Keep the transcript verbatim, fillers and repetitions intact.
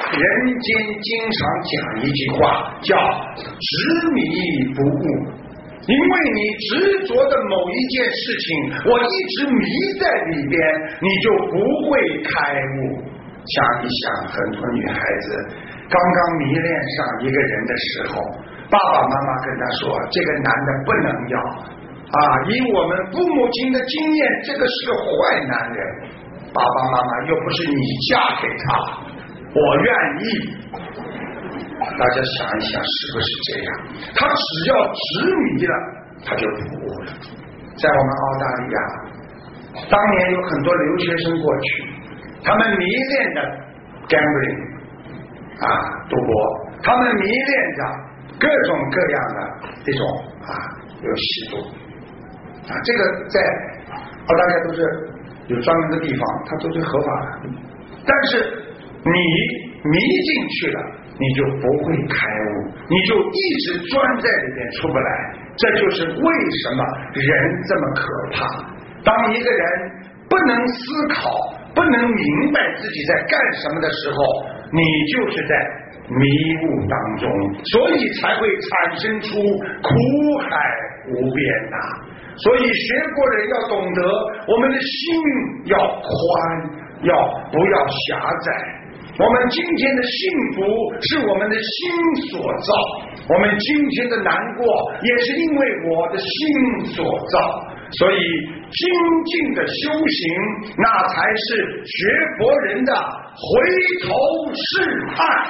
人间经常讲一句话，叫执迷不悟。因为你执着的某一件事情，我一直迷在里边，你就不会开悟。想一想，很多女孩子刚刚迷恋上一个人的时候，爸爸妈妈跟她说，这个男的不能要啊，以我们父母亲的经验，这个是个坏男人。爸爸妈妈又不是你嫁给他，我愿意。大家想一想，是不是这样？他只要执迷了，他就不悟了。在我们澳大利亚，当年有很多留学生过去，他们迷恋着 gambling 啊，赌博，他们迷恋着各种各样的这种啊游戏赌啊，这个在澳大利亚都是有专门的地方，它都是合法的。但是你迷进去了，你就不会开悟，你就一直钻在里面出不来。这就是为什么人这么可怕。当一个人不能思考，不能明白自己在干什么的时候，你就是在迷雾当中，所以才会产生出苦海无边呐、啊。所以学过人要懂得，我们的心要宽，要不要狭窄。我们今天的幸福是我们的心所造，我们今天的难过也是因为我的心所造。所以精进的修行，那才是学佛人的回头是岸。